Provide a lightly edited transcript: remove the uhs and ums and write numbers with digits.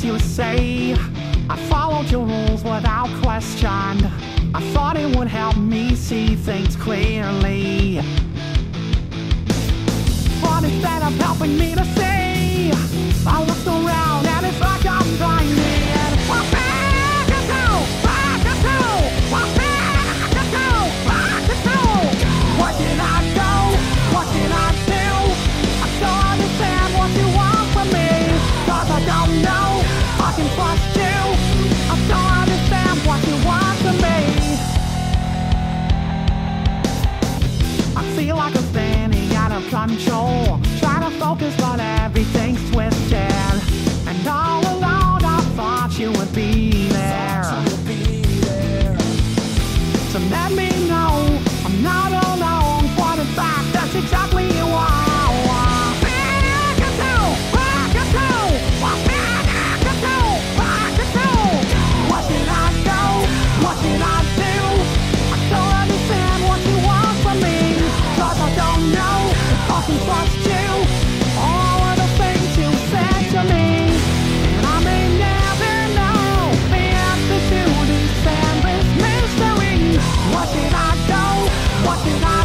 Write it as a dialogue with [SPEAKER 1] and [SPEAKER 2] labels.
[SPEAKER 1] things you say. I followed your rules without question. I thought it would help me see things clearly, but instead of helping me to see, I looked around and it's like I'm blinded. What did I do? What did I do? I don't understand what you want from me, 'cause I don't know I can trust you. I don't understand what you want from me. I feel like I'm spinning out of control, trying to focus but everything's twisted. And all alone I thought you would be there. So let me know I'm not alone, but in fact that's exactly you are. What should I do? What should I do? I don't understand what you want from me, 'cause I don't know if I can trust you. All of the things you said to me, and I may never know the answer to these endless mysteries. What should I do? What should I